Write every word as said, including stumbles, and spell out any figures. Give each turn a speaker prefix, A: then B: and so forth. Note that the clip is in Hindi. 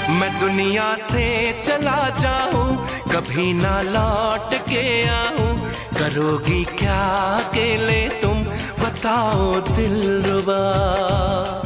A: मैं दुनिया से चला जाऊं, कभी ना लौट के आऊं, करोगी क्या अकेले तुम, बताओ दिलरुबा।